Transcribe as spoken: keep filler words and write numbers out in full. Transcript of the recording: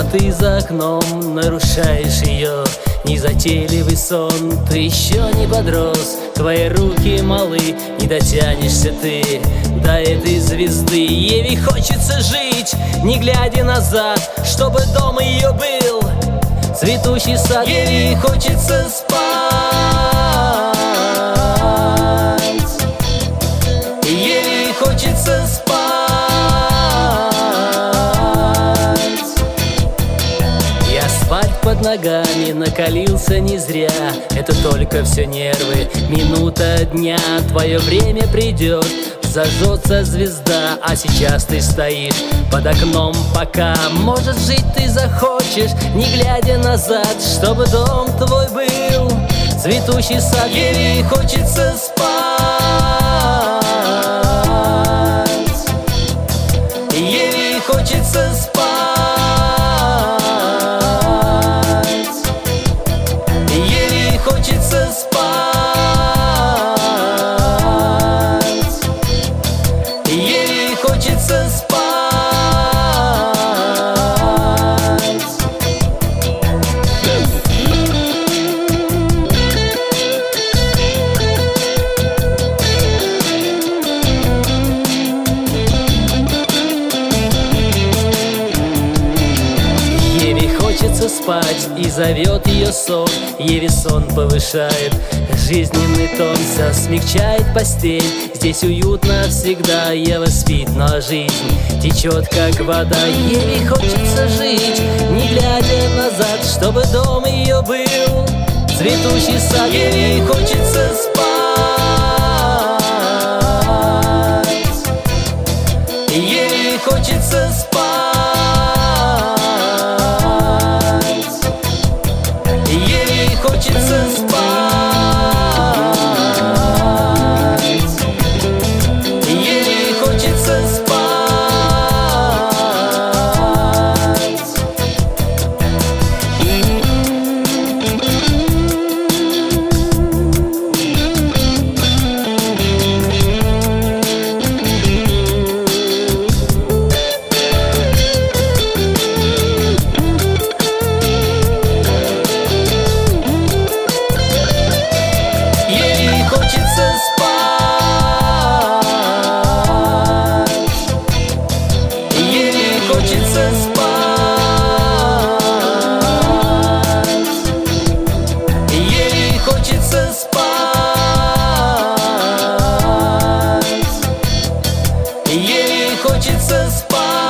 ты за окном нарушаешь ее незатейливый сон. Ты еще не подрос, твои руки малы, не дотянешься ты до этой звезды. Еве хочется жить, не глядя назад, чтобы дом ее был цветущий сад. Еве хочется спать, Еве хочется спать. Я спать под ногами накалился не зря, это только все нервы, минута дня. Твое время придет, зажжется звезда, а сейчас ты стоишь под окном пока. Может, жить ты захочешь, не глядя назад, чтобы дом твой был цветущий сад. Еве хочется спать, Еве хочется спать, Еве хочется спать, Еве хочется спать. Хочется спать, и зовет ее сон. Еве сон повышает жизненный тон, все смягчает постель. Здесь уютно всегда, Ева спит, но жизнь течет как вода. Еве хочется жить, не глядя назад, чтобы дом ее был цветущий сад. Еве хочется спать, Еве хочется спать, Еве хочется спать, Еве хочется спать. Хочется спать.